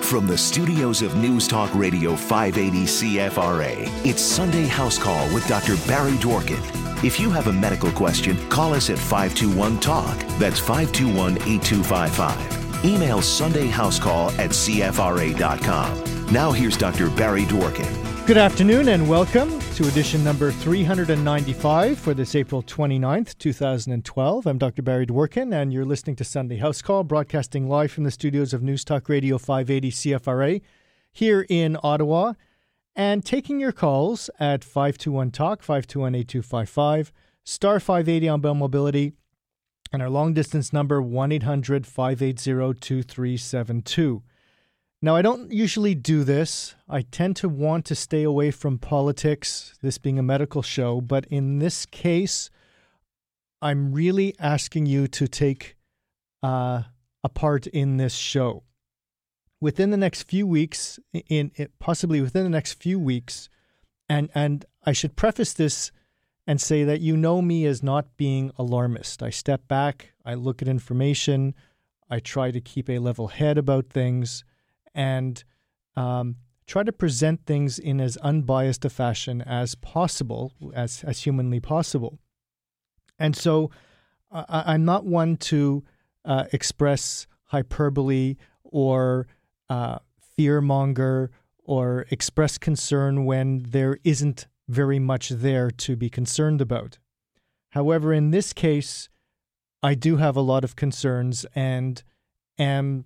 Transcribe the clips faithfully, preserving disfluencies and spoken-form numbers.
From the studios of News Talk Radio five eighty C F R A, it's Sunday House Call with Doctor Barry Dworkin. If you have a medical question, call us at five two one talk. That's five two one, eight two five five. Email sundayhousecall at c f r a dot com. Now here's Doctor Barry Dworkin. Good afternoon and welcome to edition number three ninety-five for this April twenty-ninth, twenty twelve. I'm Doctor Barry Dworkin and you're listening to Sunday House Call, broadcasting live from the studios of News Talk Radio five eighty C F R A here in Ottawa, and taking your calls at five two one talk, five two one, eight two five five, star five eighty on Bell Mobility, and our long distance number one eight hundred, five eight zero, two three seven two. Now, I don't usually do this. I tend to want to stay away from politics, this being a medical show. But in this case, I'm really asking you to take uh, a part in this show. Within the next few weeks, in it, possibly within the next few weeks, and, and I should preface this and say that you know me as not being alarmist. I step back, I look at information, I try to keep a level head about things, and um, try to present things in as unbiased a fashion as possible, as, as humanly possible. And so uh, I'm not one to uh, express hyperbole or uh, fearmonger or express concern when there isn't very much there to be concerned about. However, in this case, I do have a lot of concerns and am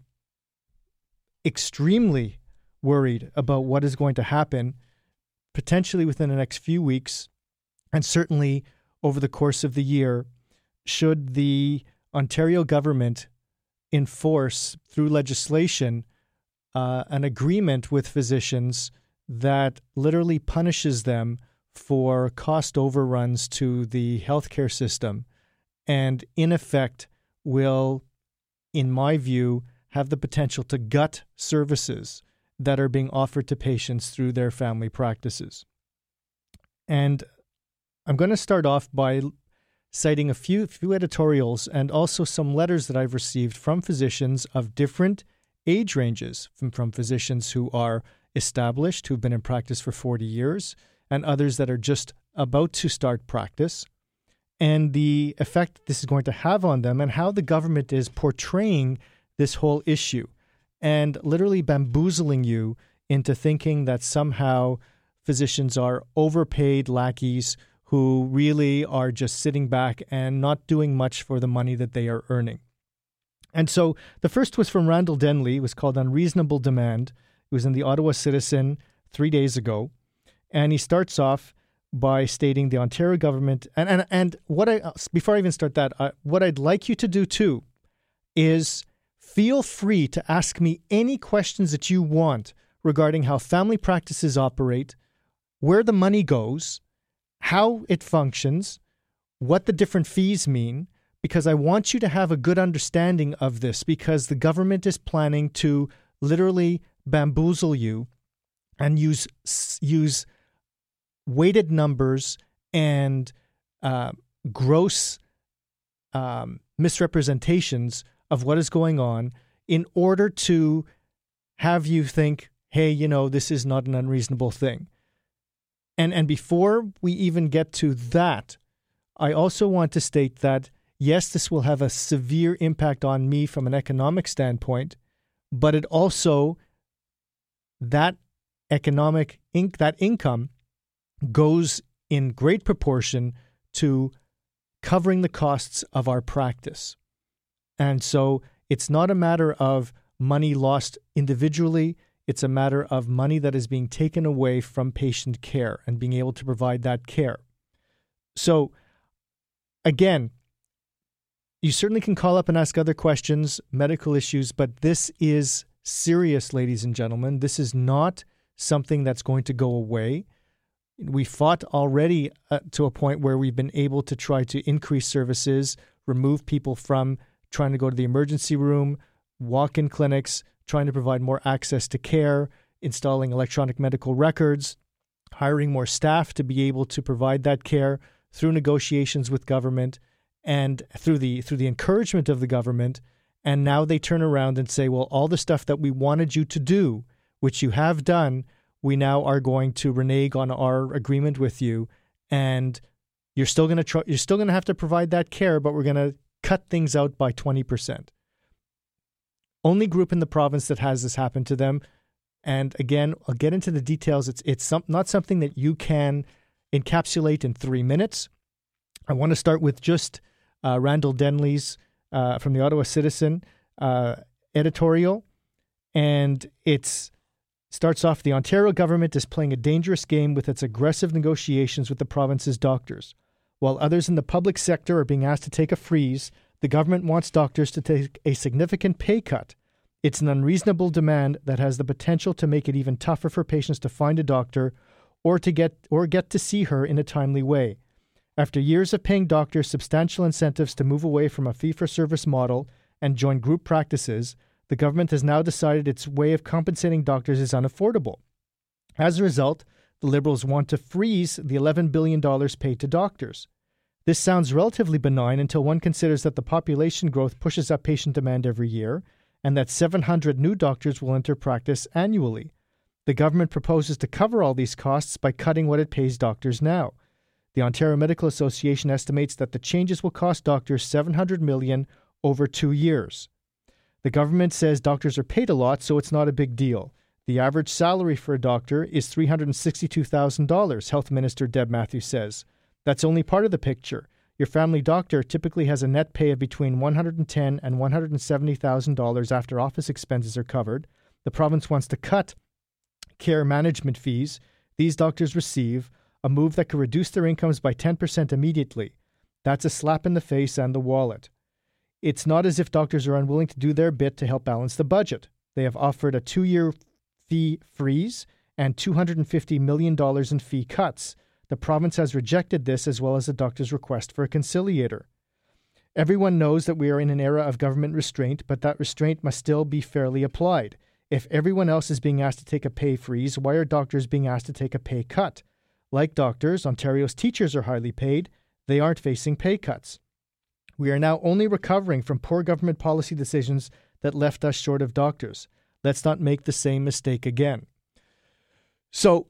extremely worried about what is going to happen potentially within the next few weeks and certainly over the course of the year should the Ontario government enforce through legislation uh, an agreement with physicians that literally punishes them for cost overruns to the healthcare system and in effect will, in my view, have the potential to gut services that are being offered to patients through their family practices. And I'm going to start off by citing a few, few editorials and also some letters that I've received from physicians of different age ranges, from, from physicians who are established, who've been in practice for forty years, and others that are just about to start practice, and the effect this is going to have on them and how the government is portraying this whole issue and literally bamboozling you into thinking that somehow physicians are overpaid lackeys who really are just sitting back and not doing much for the money that they are earning. And so the first was from Randall Denley. It was called Unreasonable Demand. It was in the Ottawa Citizen three days ago. And he starts off by stating the Ontario government, and, and, and what I, before I even start that, uh, what I'd like you to do too is feel free to ask me any questions that you want regarding how family practices operate, where the money goes, how it functions, what the different fees mean, because I want you to have a good understanding of this because the government is planning to literally bamboozle you and use use weighted numbers and uh, gross um, misrepresentations of what is going on in order to have you think, hey, you know, this is not an unreasonable thing. And and before we even get to that, I also want to state that, yes, this will have a severe impact on me from an economic standpoint, but it also, that economic, inc- that income goes in great proportion to covering the costs of our practice. And so it's not a matter of money lost individually. It's a matter of money that is being taken away from patient care and being able to provide that care. So again, you certainly can call up and ask other questions, medical issues, but this is serious, ladies and gentlemen. This is not something that's going to go away. We fought already uh, to a point where we've been able to try to increase services, remove people from trying to go to the emergency room, walk-in clinics, trying to provide more access to care, installing electronic medical records, hiring more staff to be able to provide that care through negotiations with government and through the through the encouragement of the government And now they turn around and say, well, all the stuff that we wanted you to do, which you have done, we now are going to renege on our agreement with you, and you're still going to tr- you're still going to have to provide that care, but we're going to cut things out by twenty percent. Only group in the province that has this happen to them. And again, I'll get into the details. It's it's some, not something that you can encapsulate in three minutes. I want to start with just uh, Randall Denley's uh, from the Ottawa Citizen uh, editorial, and it's starts off, the Ontario government is playing a dangerous game with its aggressive negotiations with the province's doctors. While others in the public sector are being asked to take a freeze, the government wants doctors to take a significant pay cut. It's an unreasonable demand that has the potential to make it even tougher for patients to find a doctor or to get or get to see her in a timely way. After years of paying doctors substantial incentives to move away from a fee-for-service model and join group practices, the government has now decided its way of compensating doctors is unaffordable. As a result, the Liberals want to freeze the eleven billion dollars paid to doctors. This sounds relatively benign until one considers that the population growth pushes up patient demand every year and that seven hundred new doctors will enter practice annually. The government proposes to cover all these costs by cutting what it pays doctors now. The Ontario Medical Association estimates that the changes will cost doctors seven hundred million dollars over two years. The government says doctors are paid a lot, so it's not a big deal. The average salary for a doctor is three hundred sixty-two thousand dollars, Health Minister Deb Matthews says. That's only part of the picture. Your family doctor typically has a net pay of between one hundred ten thousand dollars and one hundred seventy thousand dollars after office expenses are covered. The province wants to cut care management fees these doctors receive, a move that could reduce their incomes by ten percent immediately. That's a slap in the face and the wallet. It's not as if doctors are unwilling to do their bit to help balance the budget. They have offered a two-year fee freeze and two hundred fifty million dollars in fee cuts. The province has rejected this, as well as the doctor's request for a conciliator. Everyone knows that we are in an era of government restraint, but that restraint must still be fairly applied. If everyone else is being asked to take a pay freeze, why are doctors being asked to take a pay cut? Like doctors, Ontario's teachers are highly paid. They aren't facing pay cuts. We are now only recovering from poor government policy decisions that left us short of doctors. Let's not make the same mistake again. So,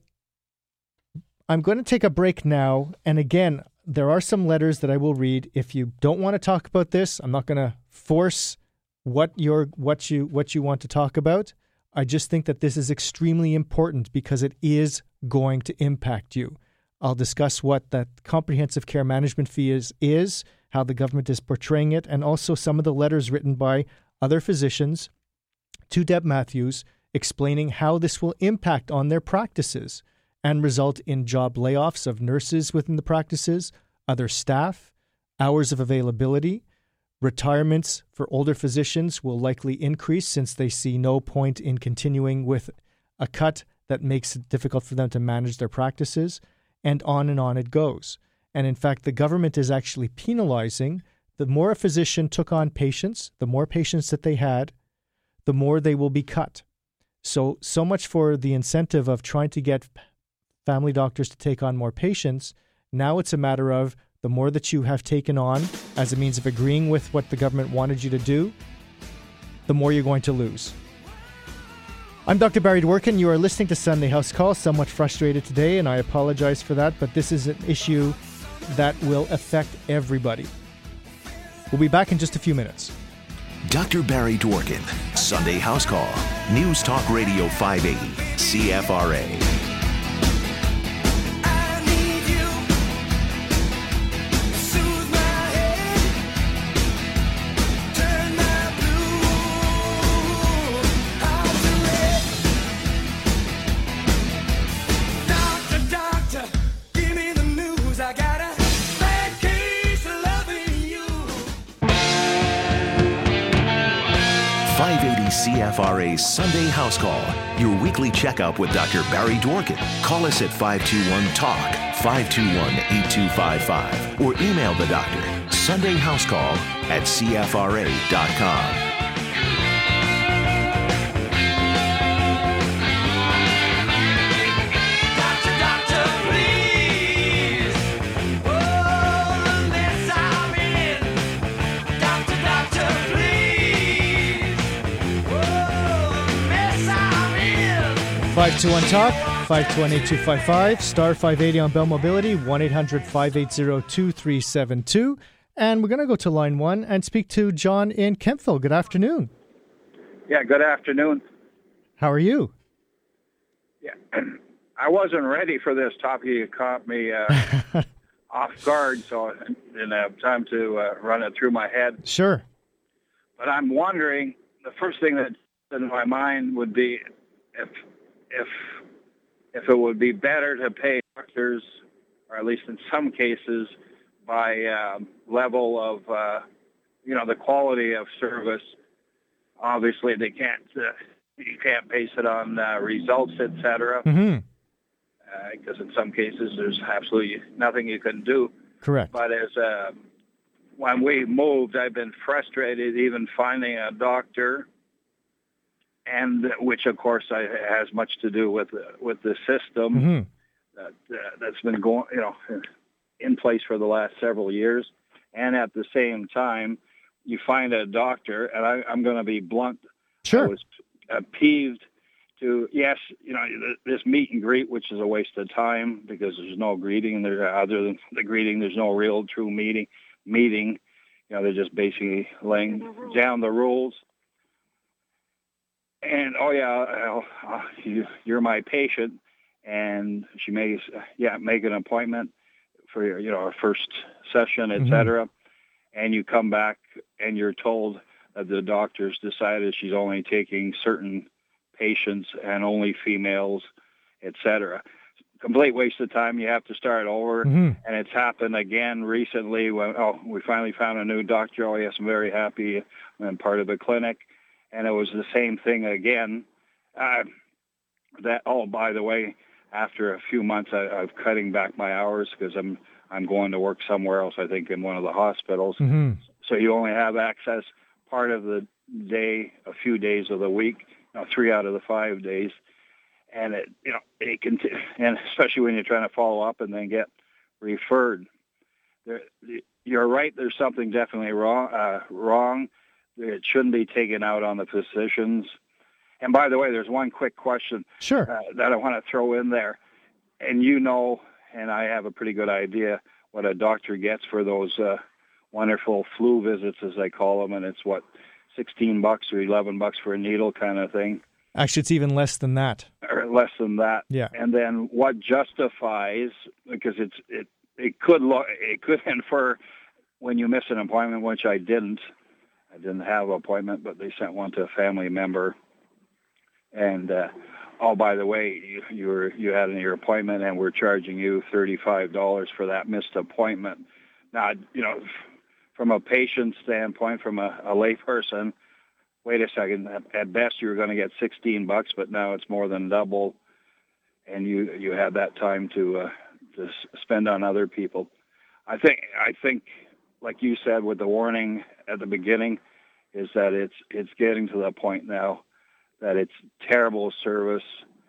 I'm going to take a break now. And again, there are some letters that I will read. If you don't want to talk about this, I'm not going to force what you're, what you, what you want to talk about. I just think that this is extremely important because it is going to impact you. I'll discuss what that comprehensive care management fee is, is, how the government is portraying it, and also some of the letters written by other physicians to Deb Matthews explaining how this will impact on their practices and result in job layoffs of nurses within the practices, other staff, hours of availability. Retirements for older physicians will likely increase since they see no point in continuing with a cut that makes it difficult for them to manage their practices, and on and on it goes. And in fact, the government is actually penalizing. The more a physician took on patients, the more patients that they had, the more they will be cut. So, so much for the incentive of trying to get family doctors to take on more patients. Now it's a matter of the more that you have taken on as a means of agreeing with what the government wanted you to do, the more you're going to lose. I'm Doctor Barry Dworkin. You are listening to Sunday House Call. Somewhat frustrated today, and I apologize for that, but this is an issue that will affect everybody. We'll be back in just a few minutes. Doctor Barry Dworkin, Sunday House Call, News Talk Radio five eighty, C F R A. C F R A's Sunday House Call, your weekly checkup with Doctor Barry Dworkin. Call us at five two one talk, five two one, eight two five five, or email the doctor, sundayhousecall at c f r a dot com. five two one talk, five two one, eight two five five, star five eighty on Bell Mobility, one eight hundred, five eight zero, two three seven two. And we're going to go to line one and speak to John in Kemptville. Good afternoon. Yeah, good afternoon. How are you? Yeah, I wasn't ready for this topic. You caught me uh, off guard, so I didn't have time to uh, run it through my head. Sure. But I'm wondering, the first thing that's in my mind would be if if if it would be better to pay doctors, or at least in some cases, by um, level of, uh, you know, the quality of service. Obviously, they can't, uh, you can't base it on uh, results, et cetera. Mm-hmm. Because uh, in some cases, there's absolutely nothing you can do. Correct. But as uh, when we moved, I've been frustrated even finding a doctor, and which, of course, I, has much to do with uh, with the system mm-hmm. that uh, that's been going, you know, in place for the last several years. And at the same time, you find a doctor, and I, I'm going to be blunt. Sure. I was uh, peeved to, yes, you know, this meet and greet, which is a waste of time because there's no greeting. There, other than the greeting, there's no real true meeting. Meeting, you know, they're just basically laying down the rules. And oh yeah, I'll, I'll, you, you're my patient, and she may, yeah, make an appointment for your, you know, our first session, et cetera. Mm-hmm. And you come back and you're told that the doctor's decided she's only taking certain patients and only females, et cetera. Complete waste of time. You have to start over. Mm-hmm. And it's happened again recently when, oh, we finally found a new doctor. Oh, yes, I'm very happy. I'm part of the clinic. And it was the same thing again. Uh, that, oh, by the way, after a few months, I, I'm cutting back my hours because I'm I'm going to work somewhere else, I think in one of the hospitals. Mm-hmm. So you only have access part of the day, a few days of the week, you know, three out of the five days. And, it, you know, it can, t- and especially when you're trying to follow up and then get referred. There, you're right, there's something definitely wrong. Uh, wrong. It shouldn't be taken out on the physicians. And by the way, there's one quick question sure. uh, that I want to throw in there. And you know, and I have a pretty good idea what a doctor gets for those uh, wonderful flu visits, as they call them. And it's, what, sixteen bucks or eleven bucks for a needle kind of thing. Actually, it's even less than that. Or less than that. Yeah. And then what justifies, because it's it it could lo- it could infer when you miss an appointment, which I didn't. I didn't have an appointment, but they sent one to a family member. And, uh, oh, by the way, you, you were you had your appointment, and we're charging you thirty-five dollars for that missed appointment. Now, you know, from a patient standpoint, from a, a layperson, wait a second. At best, you were going to get sixteen bucks, but now it's more than double, and you you had that time to uh, to spend on other people. I think I think, like you said, with the warning at the beginning, is that it's it's getting to the point now that it's terrible service,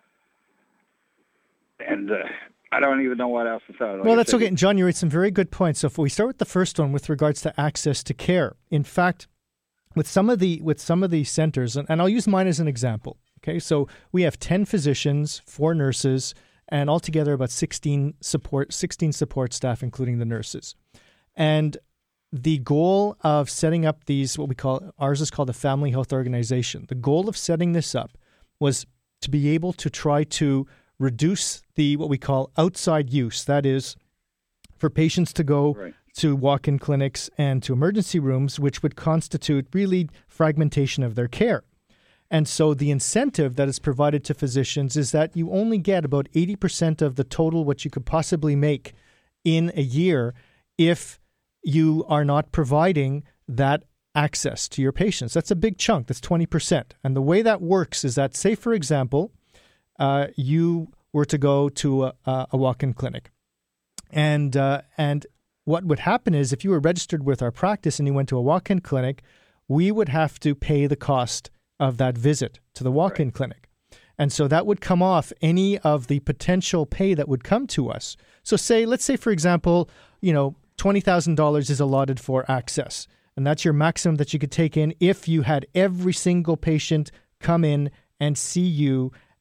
and uh, I don't even know what else to say. Well, that's okay. And John, you raised some very good points. So if we start with the first one with regards to access to care, in fact, with some of the with some of the centers, and, and I'll use mine as an example. Okay, so we have ten physicians, four nurses, and altogether about sixteen support sixteen support staff, including the nurses. And the goal of setting up these, what we call, ours is called a family health organization. The goal of setting this up was to be able to try to reduce the, what we call outside use. That is, for patients to go right. to walk-in clinics and to emergency rooms, which would constitute really fragmentation of their care. And so the incentive that is provided to physicians is that you only get about eighty percent of the total what you could possibly make in a year if you are not providing that access to your patients. That's a big chunk. That's twenty percent. And the way that works is that, say, for example, uh, you were to go to a, a walk-in clinic. And uh, and what would happen is if you were registered with our practice and you went to a walk-in clinic, we would have to pay the cost of that visit to the walk-in right. clinic. And so that would come off any of the potential pay that would come to us. So say, let's say, for example, you know, twenty thousand dollars is allotted for access. And that's your maximum that you could take in if you had every single patient come in and see you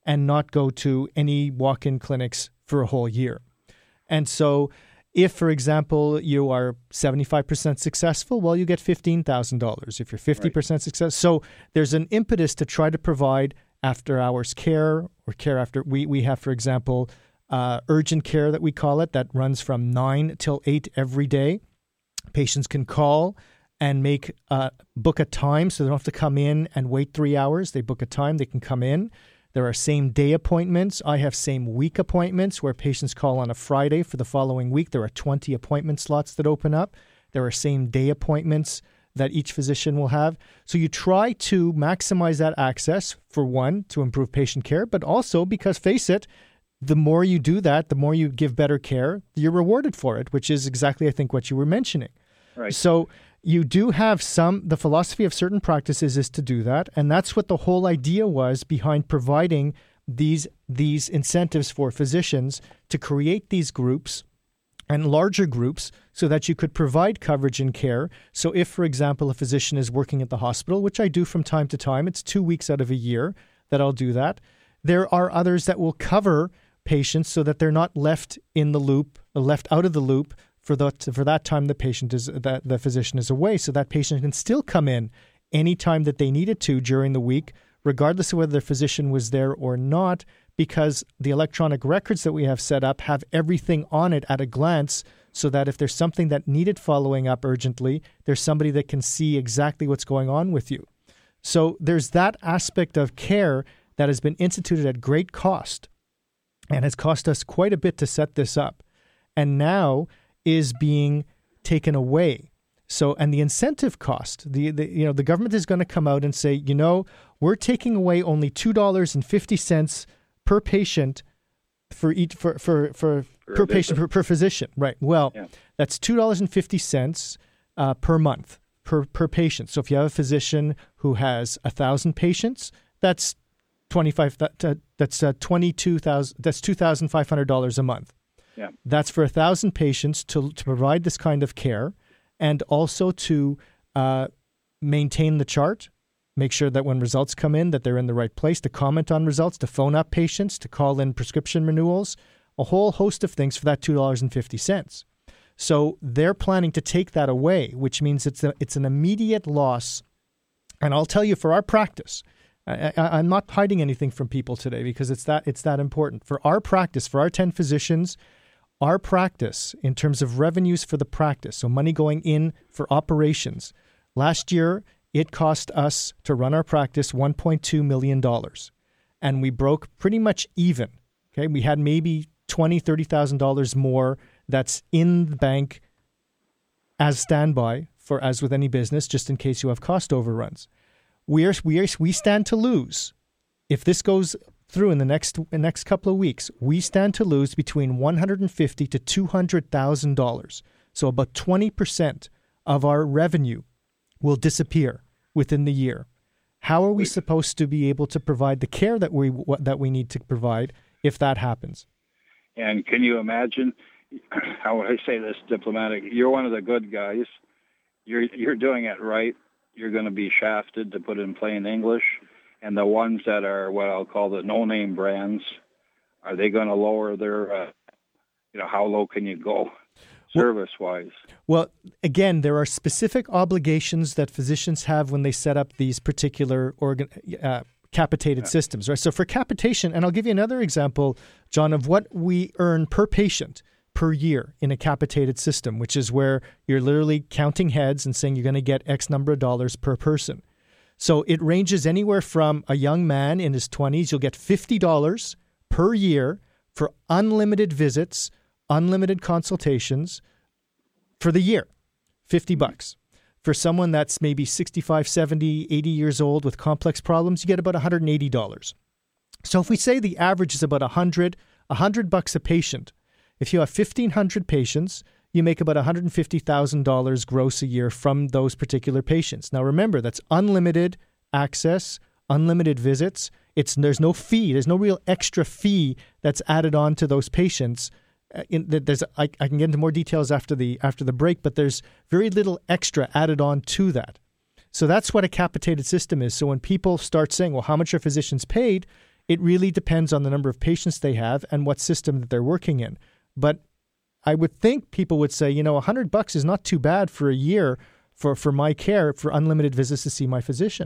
and not go to any walk-in clinics for a whole year. And so if, for example, you are seventy-five percent successful, well, you get fifteen thousand dollars. If you're fifty percent right. success, so there's an impetus to try to provide after-hours care or care after. We, we have, for example, uh, urgent care that we call it, that runs from nine till eight every day. Patients can call and make uh, book a time, so they don't have to come in and wait three hours. They book a time, they can come in. There are same-day appointments. I have same-week appointments where patients call on a Friday for the following week. There are twenty appointment slots that open up. There are same-day appointments that each physician will have. So you try to maximize that access, for one, to improve patient care, but also because, face it, the more you do that, the more you give better care, you're rewarded for it, which is exactly, I think, what you were mentioning. Right. So you do have some, the philosophy of certain practices is to do that. And that's what the whole idea was behind providing these, these incentives for physicians to create these groups and larger groups so that you could provide coverage and care. So if, for example, a physician is working at the hospital, which I do from time to time, it's two weeks out of a year that I'll do that. There are others that will cover patients so that they're not left in the loop, left out of the loop for the for that time the patient is that the physician is away, so that patient can still come in any time that they needed to during the week, regardless of whether the physician was there or not, because the electronic records that we have set up have everything on it at a glance, so that if there's something that needed following up urgently, there's somebody that can see exactly what's going on with you. So there's that aspect of care that has been instituted at great cost and has cost us quite a bit to set this up, and now is being taken away. So, and the incentive cost, the, the you know, the government is going to come out and say, you know, we're taking away only two dollars and fifty cents per patient for each for for for, for per patient per, per physician, right? Well, yeah. That's two dollars and fifty cents uh, per month per per patient. So if you have a physician who has a thousand patients, that's twenty five. That, that's uh, twenty two thousand. That's two thousand five hundred dollars a month. Yeah. That's for a thousand patients to to provide this kind of care, and also to uh, maintain the chart, make sure that when results come in that they're in the right place, to comment on results, to phone up patients, to call in prescription renewals, a whole host of things for that two dollars and fifty cents. So they're planning to take that away, which means it's a, it's an immediate loss. And I'll tell you, for our practice, I, I, I'm not hiding anything from people today because it's that it's that important. For our practice, for our ten physicians, our practice, in terms of revenues for the practice, so money going in for operations, last year it cost us to run our practice one point two million dollars. And we broke pretty much even. Okay, we had maybe twenty thousand dollars, thirty thousand dollars more that's in the bank as standby, for as with any business, just in case you have cost overruns. We are, we are, we stand to lose. If this goes through in the next the next couple of weeks, we stand to lose between one hundred fifty thousand dollars to two hundred thousand dollars. So about twenty percent of our revenue will disappear within the year. How are we supposed to be able to provide the care that we that we need to provide if that happens? And can you imagine, how would I say this diplomatic? You're one of the good guys. You're you're doing it right. You're going to be shafted, to put it in plain English. And the ones that are what I'll call the no-name brands, are they going to lower their, uh, you know, how low can you go service-wise? Well, again, there are specific obligations that physicians have when they set up these particular organ, uh, capitated yeah. systems, right? So for capitation, and I'll give you another example, John, of what we earn per patient per year in a capitated system, which is where you're literally counting heads and saying you're going to get X number of dollars per person. So it ranges anywhere from a young man in his twenties, you'll get fifty dollars per year for unlimited visits, unlimited consultations for the year, fifty bucks. For someone that's maybe sixty-five, seventy, eighty years old with complex problems, you get about one hundred eighty dollars. So if we say the average is about one hundred, one hundred bucks a patient, if you have fifteen hundred patients, you make about one hundred fifty thousand dollars gross a year from those particular patients. Now remember, that's unlimited access, unlimited visits. It's there's no fee. There's no real extra fee that's added on to those patients. Uh, in, there's I, I can get into more details after the after the break, but there's very little extra added on to that. So that's what a capitated system is. So when people start saying, well, how much are physicians paid? It really depends on the number of patients they have and what system that they're working in. But I would think people would say, you know, a hundred bucks is not too bad for a year for, for my care, for unlimited visits to see my physician.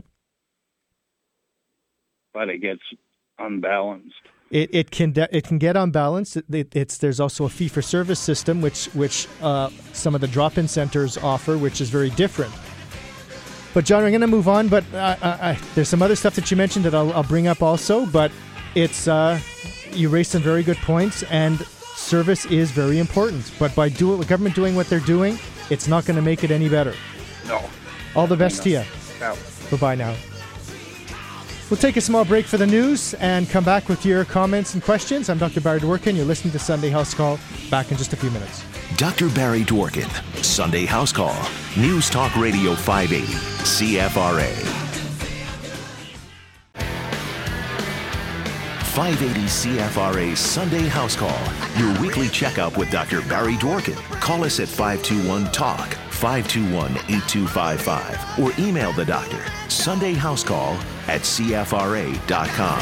But it gets unbalanced. It it can de- it can get unbalanced. It, it, it's there's also a fee for service system, which which uh, some of the drop-in centers offer, which is very different. But John, we're going to move on. But uh, I, I, there's some other stuff that you mentioned that I'll, I'll bring up also. But it's uh, you raised some very good points, and service is very important. But by do the government doing what they're doing, it's not going to make it any better. No. All the best to you. No. Bye-bye now. We'll take a small break for the news and come back with your comments and questions. I'm Doctor Barry Dworkin. You're listening to Sunday House Call. Back in just a few minutes. Doctor Barry Dworkin, Sunday House Call, News Talk Radio five eighty, C F R A. five eighty C F R A Sunday House Call, your weekly checkup with Doctor Barry Dworkin. Call us at five two one talk, five two one, eight two five five, or email the doctor, Sunday House Call at C F R A dot com.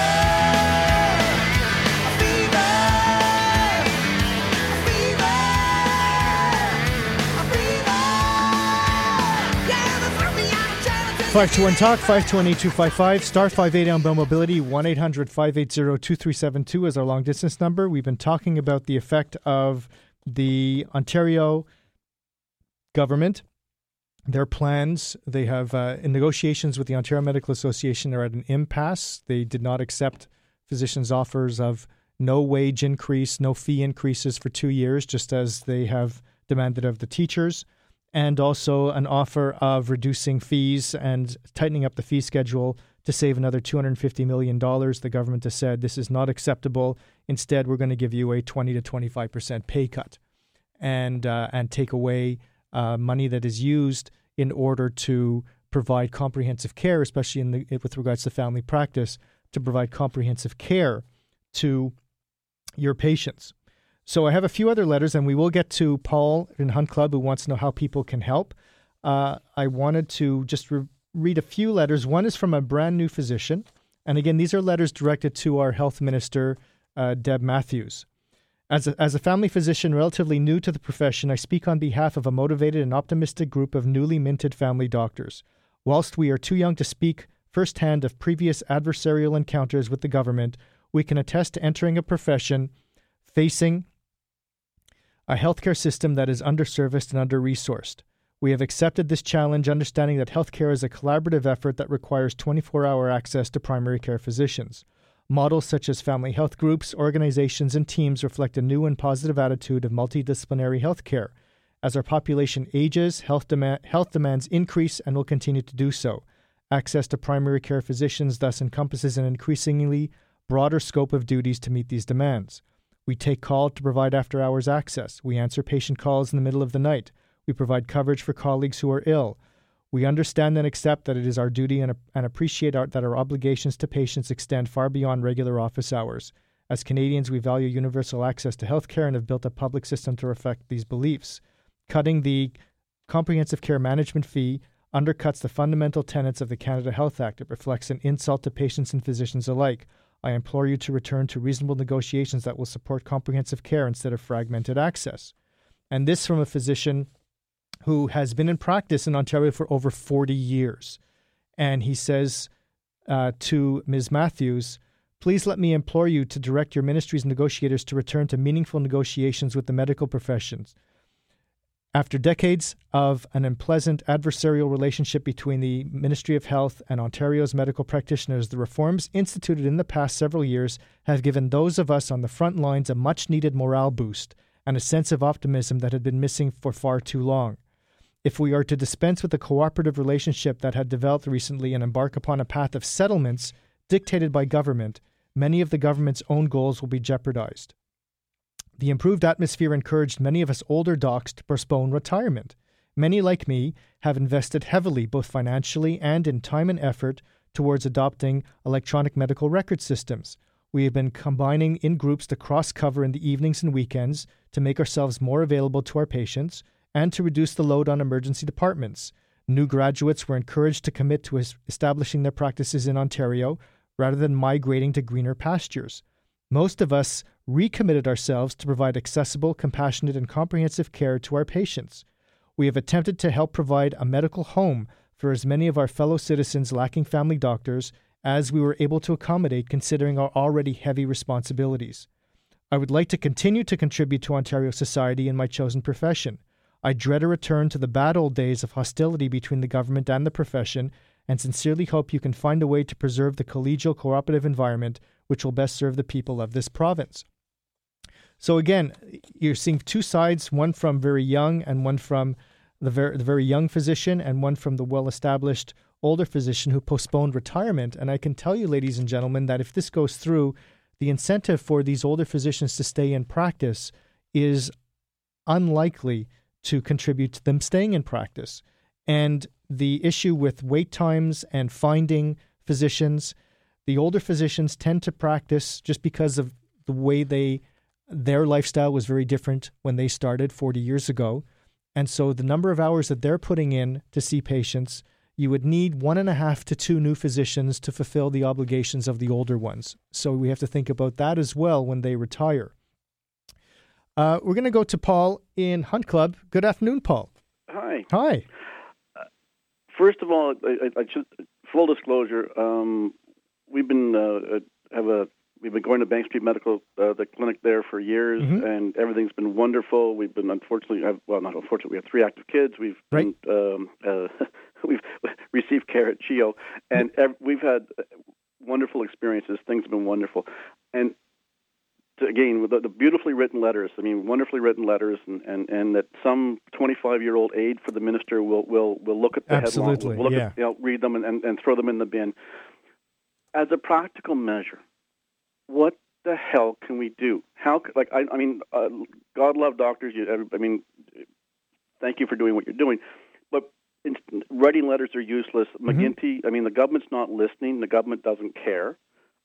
five two one talk, five two one, eight two five five, star five eighty on Bell Mobility, one eight hundred, five eight zero, two three seven two is our long distance number. We've been talking about the effect of the Ontario government, their plans. They have, uh, in negotiations with the Ontario Medical Association, they're at an impasse. They did not accept physicians' offers of no wage increase, no fee increases for two years, just as they have demanded of the teachers, and also an offer of reducing fees and tightening up the fee schedule to save another two hundred fifty million dollars. The government has said this is not acceptable. Instead, we're going to give you a twenty to twenty-five percent pay cut and uh, and take away uh, money that is used in order to provide comprehensive care, especially in the, with regards to family practice, to provide comprehensive care to your patients. So I have a few other letters, and we will get to Paul in Hunt Club, who wants to know how people can help. Uh, I wanted to just re- read a few letters. One is from a brand new physician. And again, these are letters directed to our health minister, uh, Deb Matthews. As a, as a family physician relatively new to the profession, I speak on behalf of a motivated and optimistic group of newly minted family doctors. Whilst we are too young to speak firsthand of previous adversarial encounters with the government, we can attest to entering a profession facing a healthcare system that is underserviced and under-resourced. We have accepted this challenge, understanding that healthcare is a collaborative effort that requires twenty-four hour access to primary care physicians. Models such as family health groups, organizations, and teams reflect a new and positive attitude of multidisciplinary healthcare. As our population ages, health, demand, health demands increase and will continue to do so. Access to primary care physicians thus encompasses an increasingly broader scope of duties to meet these demands. We take call to provide after-hours access. We answer patient calls in the middle of the night. We provide coverage for colleagues who are ill. We understand and accept that it is our duty and, and appreciate our, that our obligations to patients extend far beyond regular office hours. As Canadians, we value universal access to health care and have built a public system to reflect these beliefs. Cutting the comprehensive care management fee undercuts the fundamental tenets of the Canada Health Act. It reflects an insult to patients and physicians alike. I implore you to return to reasonable negotiations that will support comprehensive care instead of fragmented access. And this from a physician who has been in practice in Ontario for over forty years. And he says uh, to Miz Matthews, please let me implore you to direct your ministry's negotiators to return to meaningful negotiations with the medical professions. After decades of an unpleasant adversarial relationship between the Ministry of Health and Ontario's medical practitioners, the reforms instituted in the past several years have given those of us on the front lines a much-needed morale boost and a sense of optimism that had been missing for far too long. If we are to dispense with the cooperative relationship that had developed recently and embark upon a path of settlements dictated by government, many of the government's own goals will be jeopardized. The improved atmosphere encouraged many of us older docs to postpone retirement. Many, like me, have invested heavily, both financially and in time and effort, towards adopting electronic medical record systems. We have been combining in groups to cross-cover in the evenings and weekends to make ourselves more available to our patients and to reduce the load on emergency departments. New graduates were encouraged to commit to establishing their practices in Ontario rather than migrating to greener pastures. Most of us recommitted ourselves to provide accessible, compassionate, and comprehensive care to our patients. We have attempted to help provide a medical home for as many of our fellow citizens lacking family doctors as we were able to accommodate considering our already heavy responsibilities. I would like to continue to contribute to Ontario society in my chosen profession. I dread a return to the bad old days of hostility between the government and the profession, and sincerely hope you can find a way to preserve the collegial cooperative environment which will best serve the people of this province. So again, you're seeing two sides, one from very young and one from the very, the very young physician and one from the well-established older physician who postponed retirement. And I can tell you, ladies and gentlemen, that if this goes through, the incentive for these older physicians to stay in practice is unlikely to contribute to them staying in practice. And the issue with wait times and finding physicians, the older physicians tend to practice just because of the way they, their lifestyle was very different when they started forty years ago. And so the number of hours that they're putting in to see patients, you would need one and a half to two new physicians to fulfill the obligations of the older ones. So we have to think about that as well when they retire. Uh, we're going to go to Paul in Hunt Club. Good afternoon, Paul. Hi. Hi. Uh, first of all, I, I, I should, full disclosure, um, we've been uh, have a we've been going to Bank Street Medical, uh, the clinic there for years, mm-hmm. and everything's been wonderful. We've been unfortunately, have, well, not unfortunately, we have three active kids. We've right. been, um, uh, we've received care at C H I O, and mm-hmm. ev- we've had wonderful experiences. Things have been wonderful, and to, again, with the, the beautifully written letters. I mean, wonderfully written letters, and, and, and that some twenty-five-year-old aide for the minister will will will look at the Absolutely, headline, will look yeah. at, you know, read them, and, and, and throw them in the bin. As a practical measure, what the hell can we do? How, like, I, I mean, uh, God love doctors. You, I mean, thank you for doing what you're doing. But in, writing letters are useless. McGuinty, mm-hmm. I mean, the government's not listening. The government doesn't care.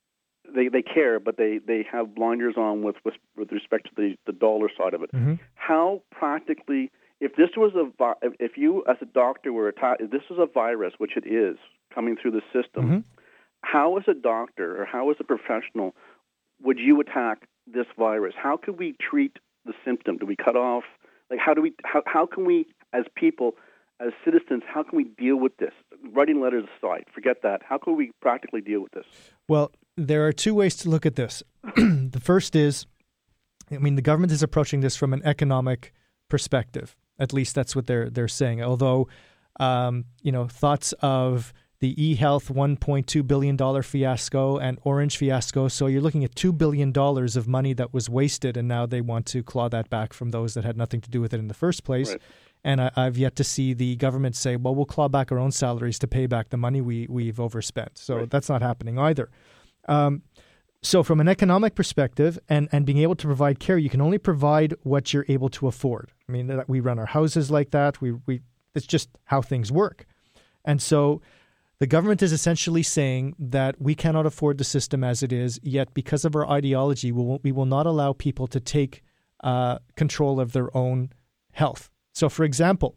They they care, but they, they have blinders on with, with with respect to the, the dollar side of it. Mm-hmm. How practically, if this was a, if you as a doctor were attacked, if this was a virus, which it is, coming through the system, mm-hmm. how as a doctor or how as a professional would you attack this virus? How could we treat the symptom? Do we cut off? Like, how do we? How how can we, as people, as citizens, how can we deal with this? Writing letters aside, forget that. How can we practically deal with this? Well, there are two ways to look at this. The first is, I mean, the government is approaching this from an economic perspective. At least that's what they're they're saying. Although, um, you know, thoughts of the eHealth one point two billion dollars fiasco and Orange fiasco. So you're looking at two billion dollars of money that was wasted, and now they want to claw that back from those that had nothing to do with it in the first place. Right. And I, I've yet to see the government say, well, we'll claw back our own salaries to pay back the money we, we've overspent. So right. that's not happening either. Um, so from an economic perspective and, and being able to provide care, you can only provide what you're able to afford. I mean, that we run our houses like that. We we It's just how things work. And so the government is essentially saying that we cannot afford the system as it is, yet because of our ideology, we will, we will not allow people to take uh, control of their own health. So, for example,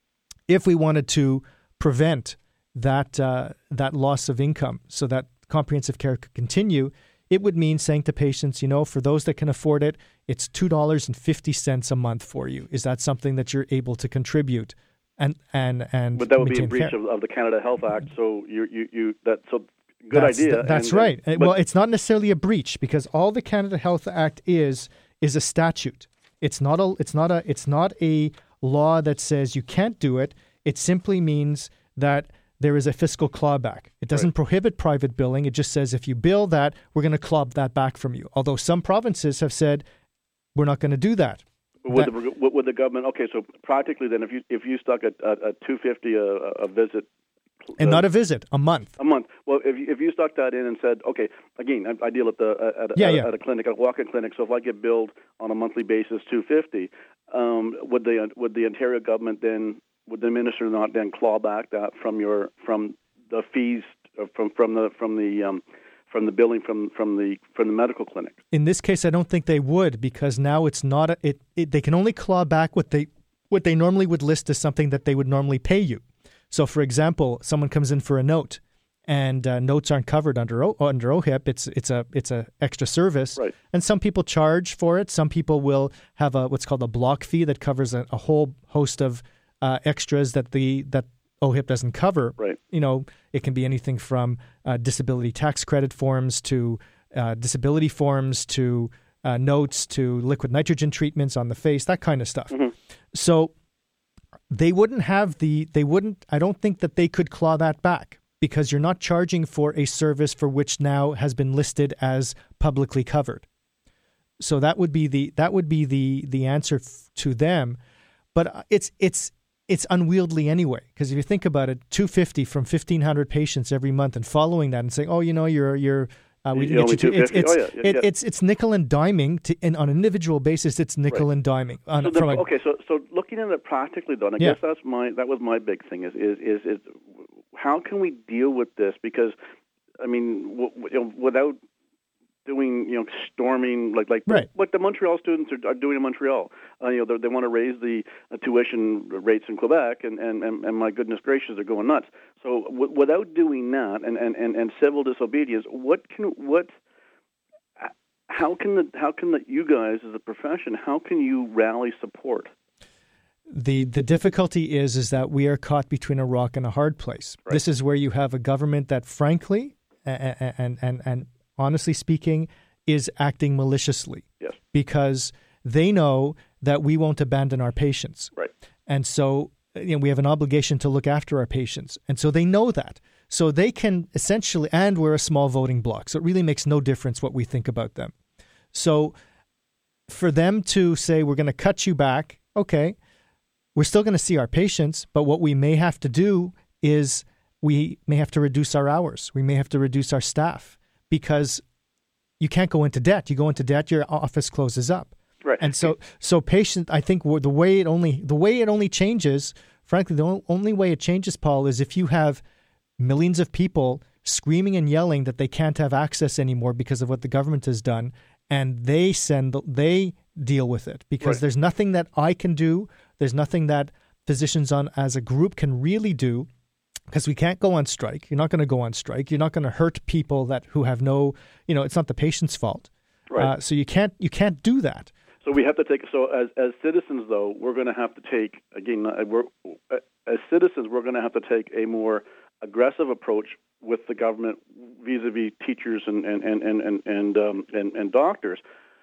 if we wanted to prevent that uh, that loss of income so that comprehensive care could continue, it would mean saying to patients, you know, for those that can afford it, it's two dollars and fifty cents a month for you. Is that something that you're able to contribute? And and and but that would be a breach of, of the Canada Health Act. So you you you that so good that's, idea. Th- that's and, right. But, well, it's not necessarily a breach because all the Canada Health Act is is a statute. It's not a it's not a it's not a law that says you can't do it. It simply means that there is a fiscal clawback. It doesn't right. prohibit private billing. It just says if you bill that, we're going to claw that back from you. Although some provinces have said we're not going to do that. Would the, would the government? Okay, so practically, then, if you if you stuck at at two fifty a, a visit, and uh, not a visit, a month, a month. Well, if you, if you stuck that in and said, okay, again, I, I deal at the at, yeah, at, yeah. at a clinic, a walk-in clinic. So if I get billed on a monthly basis two fifty, um, would the would the Ontario government then would the minister not then claw back that from your from the fees from from the from the um, from the billing from, from the from the medical clinic? In this case, I don't think they would because now it's not a, it, it. They can only claw back what they what they normally would list as something that they would normally pay you. So, for example, someone comes in for a note, and uh, notes aren't covered under o- under O H I P. It's it's a it's a extra service, Right. and some people charge for it. Some people will have a what's called a block fee that covers a, a whole host of uh, extras that the that O H I P doesn't cover. Right. You know, it can be anything from uh, disability tax credit forms to uh, disability forms to uh, notes to liquid nitrogen treatments on the face, that kind of stuff. Mm-hmm. So they wouldn't have the, they wouldn't, I don't think that they could claw that back because you're not charging for a service for which now has been listed as publicly covered. So that would be the, that would be the, the answer f- to them. But it's, it's, it's unwieldy anyway, because if you think about it, two hundred fifty from fifteen hundred patients every month and following that and saying, oh, you know, you're, you're, Uh, we You can get you to, it's it's, oh, yeah, yeah, it, yeah. it's it's nickel and diming to, and on an individual basis. It's nickel Right. and diming. On, So the, from a, okay, so so looking at it practically, though, and I Yeah. guess that's my that was my big thing is is is, is how can we deal with this? Because I mean, w- w- you know, without doing you know storming like like Right. what the Montreal students are, are doing in Montreal, uh, you know, they want to raise the uh, tuition rates in Quebec, and, and, and, and my goodness gracious, they're going nuts. So w- without doing that, and, and, and, and civil disobedience, what can what how can the how can the, you guys as a profession, how can you rally support? the the difficulty is is that we are caught between a rock and a hard place. Right. This is where you have a government that, frankly, and and and, and honestly speaking, is acting maliciously. Yes. Because they know that we won't abandon our patients. Right. And so, you know, we have an obligation to look after our patients. And so they know that. So they can essentially, and we're a small voting bloc, so it really makes no difference what we think about them. So for them to say, we're going to cut you back, okay, we're still going to see our patients, but what we may have to do is we may have to reduce our hours. We may have to reduce our staff because you can't go into debt. You go into debt, your office closes up. Right. And so, so patient, I think the way it only, the way it only changes, frankly, the only way it changes, Paul, is if you have millions of people screaming and yelling that they can't have access anymore because of what the government has done, and they send, they deal with it because Right. there's nothing that I can do. There's nothing that physicians on as a group can really do because we can't go on strike. You're not going to go on strike. You're not going to hurt people that who have no, you know, it's not the patient's fault. Right. Uh, so you can't, you can't do that. So we have to take. So as as citizens, though, we're going to have to take again. uh, We're as citizens, we're going to have to take a more aggressive approach with the government vis-a-vis teachers and and and and and and, um, and, and doctors.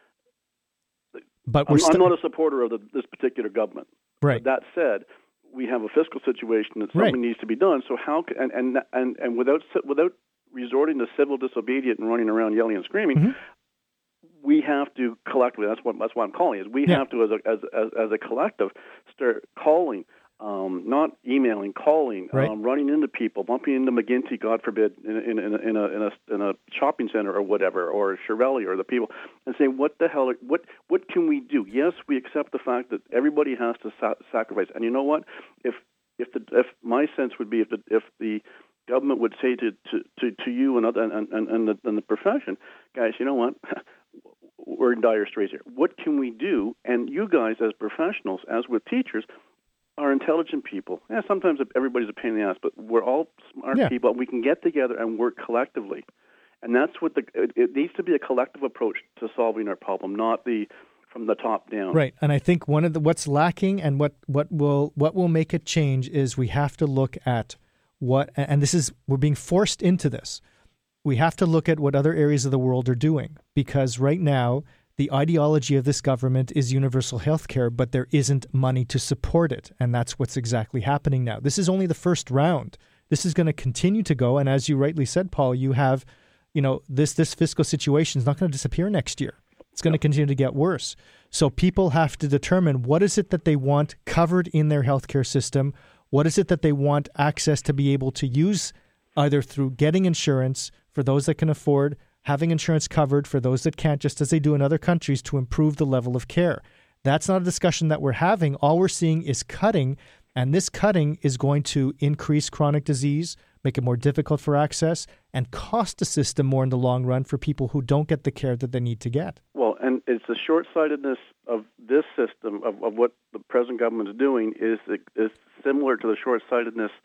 But we're I'm, still I'm not a supporter of the, this particular government. right. But that said, we have a fiscal situation that something Right. needs to be done. So how can, and and and and without without resorting to civil disobedience and running around yelling and screaming. Mm-hmm. We have to collectively. That's what that's what I'm calling it. Is we Yeah. have to, as a as as, as a collective, start calling, um, not emailing, calling, Right. um, running into people, bumping into McGinty, God forbid, in in in a in a, in a, in a shopping center or whatever, or Shirelli or the people, and saying, what the hell? Are, what what can we do? Yes, we accept the fact that everybody has to sa- sacrifice, and you know what? If if the if my sense would be if the if the government would say to to, to, to you and other and and, and, the, and the profession, guys, you know what? We're in dire straits here. What can we do? And you guys, as professionals, as with teachers, are intelligent people. Yeah, sometimes everybody's a pain in the ass, but we're all smart Yeah. people. We can get together and work collectively. And that's what the it, it needs to be a collective approach to solving our problem, not the from the top down. Right. And I think one of the what's lacking and what, what will what will make it change is we have to look at what, and this is, we're being forced into this. We have to look at what other areas of the world are doing, because right now the ideology of this government is universal health care, but there isn't money to support it. And that's what's exactly happening now. This is only the first round. This is going to continue to go. And as you rightly said, Paul, you have, you know, this, this fiscal situation is not going to disappear next year. It's going to continue to get worse. So people have to determine what is it that they want covered in their healthcare system. What is it that they want access to be able to use, either through getting insurance for those that can afford, having insurance covered for those that can't, just as they do in other countries, to improve the level of care. That's not a discussion that we're having. All we're seeing is cutting, and this cutting is going to increase chronic disease, make it more difficult for access, and cost the system more in the long run for people who don't get the care that they need to get. Well, and it's the short-sightedness of this system, of, of what the present government is doing, is is similar to the short-sightedness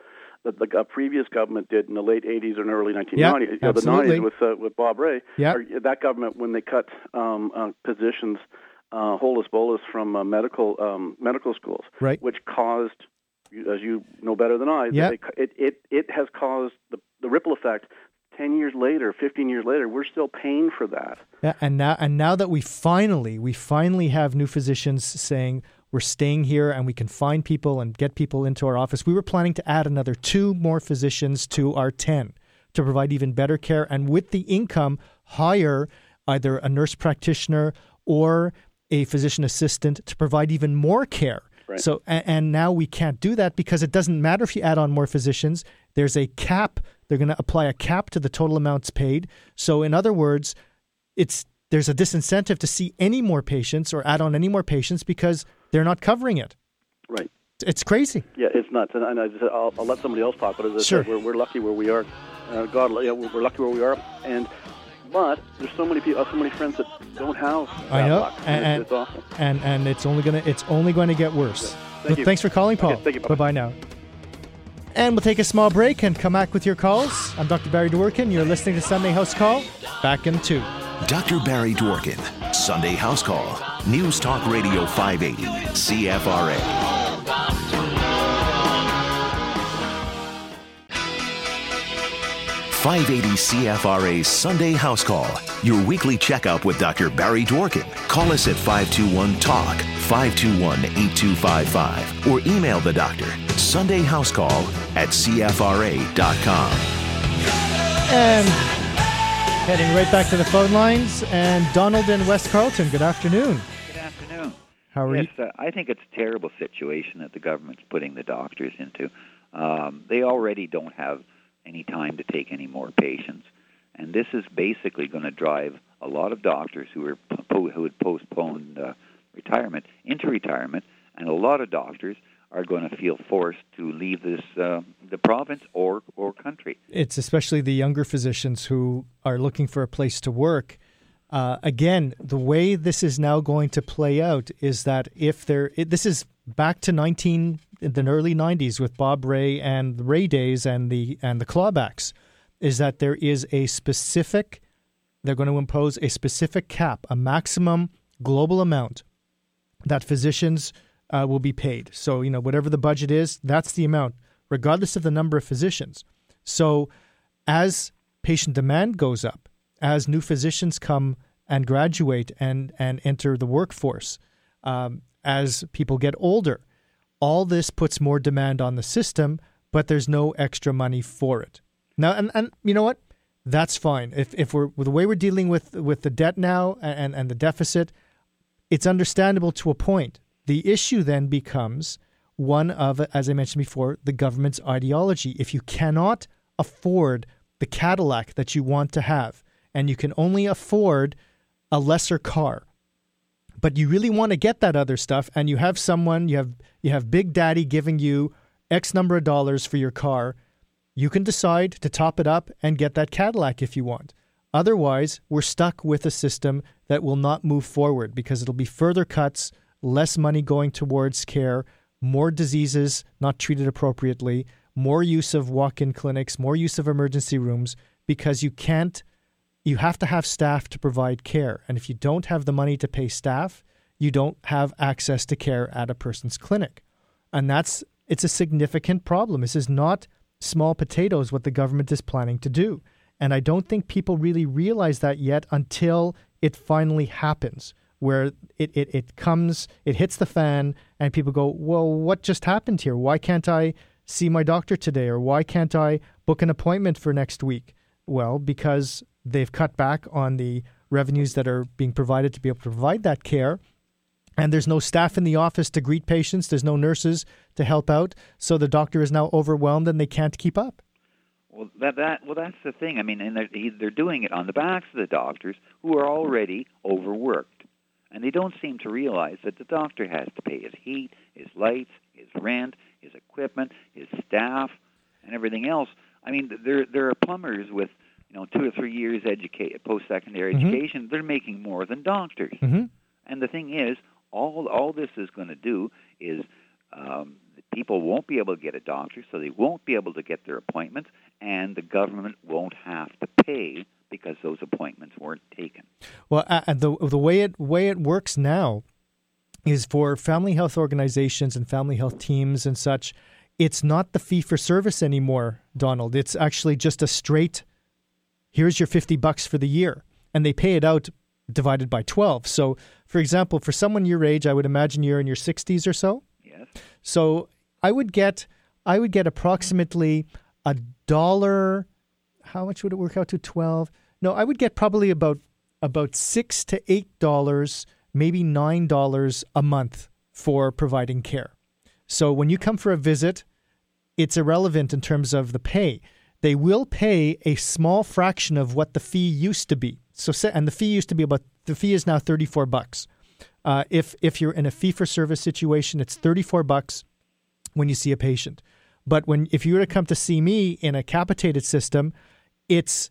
that the a previous government did in the late eighties and early nineteen nineties, yeah, you know, the absolutely. nineties with uh, with Bob Ray. Yeah. Or, that government, when they cut um, uh, positions, uh, holus bolus from uh, medical um, medical schools, Right. which caused, as you know better than I, Yeah. that it, it it has caused the the ripple effect. Ten years later, fifteen years later, we're still paying for that. Yeah, and now and now that we finally we finally have new physicians saying we're staying here and we can find people and get people into our office. We were planning to add another two more physicians to our ten to provide even better care, and with the income, hire either a nurse practitioner or a physician assistant to provide even more care. Right. So and, and now we can't do that because it doesn't matter if you add on more physicians. There's a cap. They're going to apply a cap to the total amounts paid. So in other words, it's there's a disincentive to see any more patients or add on any more patients because they're not covering it. Right. It's crazy. Yeah, it's nuts. And, and I just, I'll, I'll let somebody else talk, but as I Sure. said, we're, we're lucky where we are. Uh, God, yeah, we're lucky where we are. And but there's so many people, so many friends that don't have that I know, luck. and, it's, it's awful. and and it's only gonna it's only going to get worse. Thank So you. Thanks for calling, Paul. Okay, thank you. Bye bye now. And we'll take a small break and come back with your calls. I'm Doctor Barry Dworkin. You're listening to Sunday House Call. Back in two. Doctor Barry Dworkin, Sunday House Call, News Talk Radio five eighty, C F R A. five eighty C F R A's Sunday House Call, your weekly checkup with Doctor Barry Dworkin. Call us at five two one talk, five two one, eight two five five, or email the doctor, Sunday House Call at C F R A dot com. And heading right back to the phone lines. And Donald in West Carleton, good afternoon. Good afternoon. How are yes, you? uh, I think it's a terrible situation that the government's putting the doctors into. Um, they already don't have any time to take any more patients, and this is basically going to drive a lot of doctors who are po- who had postponed uh, retirement into retirement, and a lot of doctors are going to feel forced to leave this uh, the province or or country. It's especially the younger physicians who are looking for a place to work. Uh, again, the way this is now going to play out is that if there, it, this is back to nineteen in the early nineties with Bob Ray and the Ray days and the and the clawbacks, is that there is a specific, they're going to impose a specific cap, a maximum global amount that physicians uh, will be paid. So, you know, whatever the budget is, that's the amount, regardless of the number of physicians. So as patient demand goes up, as new physicians come and graduate and, and enter the workforce, um, as people get older, all this puts more demand on the system, but there's no extra money for it. Now, and, and you know what? That's fine. If if we're with the way we're dealing with with the debt now and, and the deficit, it's understandable to a point. The issue then becomes one of, as I mentioned before, the government's ideology. If you cannot afford the Cadillac that you want to have, and you can only afford a lesser car, but you really want to get that other stuff, and you have someone, you have you have Big Daddy giving you X number of dollars for your car, you can decide to top it up and get that Cadillac if you want. Otherwise, we're stuck with a system that will not move forward because it'll be further cuts, less money going towards care, more diseases not treated appropriately, more use of walk-in clinics, more use of emergency rooms, because you can't, you have to have staff to provide care. And if you don't have the money to pay staff, you don't have access to care at a person's clinic. And that's, it's a significant problem. This is not small potatoes what the government is planning to do. And I don't think people really realize that yet until it finally happens, where it, it, it comes, it hits the fan, and people go, well, what just happened here? Why can't I see my doctor today? Or why can't I book an appointment for next week? Well, because they've cut back on the revenues that are being provided to be able to provide that care. And there's no staff in the office to greet patients. There's no nurses to help out. So the doctor is now overwhelmed and they can't keep up. Well, that that well, that's the thing. I mean, and they're they're doing it on the backs of the doctors who are already overworked, and they don't seem to realize that the doctor has to pay his heat, his lights, his rent, his equipment, his staff, and everything else. I mean, there there are plumbers with you know two or three years educate post-secondary Mm-hmm. education. They're making more than doctors. Mm-hmm. And the thing is, all all this is going to do is um, the people won't be able to get a doctor, so they won't be able to get their appointments, and the government won't have to pay because those appointments weren't taken. Well, uh, the the way it way it works now is for family health organizations and family health teams and such. It's not the fee for service anymore, Donald. It's actually just a straight, here's your fifty bucks for the year, and they pay it out divided by twelve. So, for example, for someone your age, I would imagine you're in your sixties or so. Yes. So I would get, I would get approximately a dollar. How much would it work out to? Twelve? No, I would get probably about about six to eight dollars, maybe nine dollars a month for providing care. So when you come for a visit, it's irrelevant in terms of the pay. They will pay a small fraction of what the fee used to be. So, and the fee used to be about, the fee is now thirty-four bucks. Uh, if if you're in a fee-for-service situation, it's thirty-four bucks when you see a patient. But when if you were to come to see me in a capitated system, it's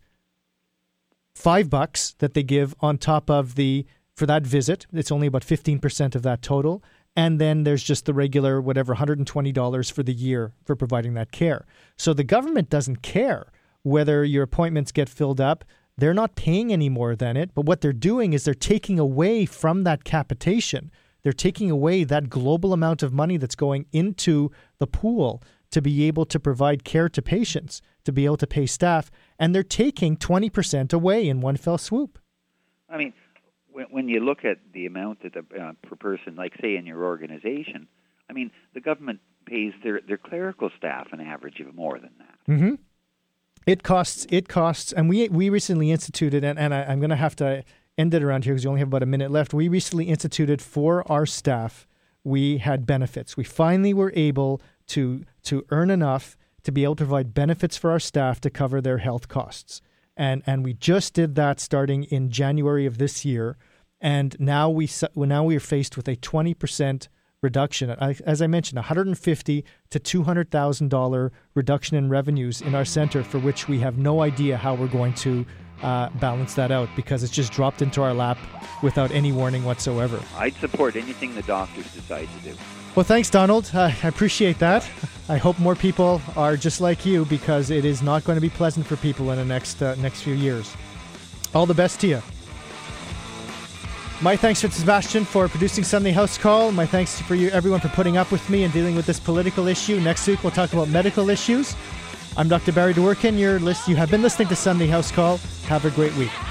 five bucks that they give on top of the, for that visit. It's only about fifteen percent of that total. And then there's just the regular, whatever, one hundred twenty dollars for the year for providing that care. So the government doesn't care whether your appointments get filled up. They're not paying any more than it. But what they're doing is they're taking away from that capitation. They're taking away that global amount of money that's going into the pool to be able to provide care to patients, to be able to pay staff. And they're taking twenty percent away in one fell swoop. I mean, when, when you look at the amount that the, uh, per person, like say in your organization, I mean, the government pays their, their clerical staff an average of more than that. Mm-hmm. It costs, it costs, and we we recently instituted, and, and I, I'm going to have to end it around here because we only have about a minute left. We recently instituted for our staff, we had benefits. We finally were able to to earn enough to be able to provide benefits for our staff to cover their health costs. And and we just did that starting in January of this year. And now, we, now we are faced with a twenty percent reduction. As I mentioned, one hundred fifty thousand to two hundred thousand dollars reduction in revenues in our center, for which we have no idea how we're going to uh, balance that out because it's just dropped into our lap without any warning whatsoever. I'd support anything the doctors decide to do. Well, thanks, Donald. Uh, I appreciate that. I hope more people are just like you because it is not going to be pleasant for people in the next uh, next few years. All the best to you. My thanks to Sebastian for producing Sunday House Call. My thanks for you, everyone, for putting up with me and dealing with this political issue. Next week, we'll talk about medical issues. I'm Doctor Barry Dworkin. You're list- you have been listening to Sunday House Call. Have a great week.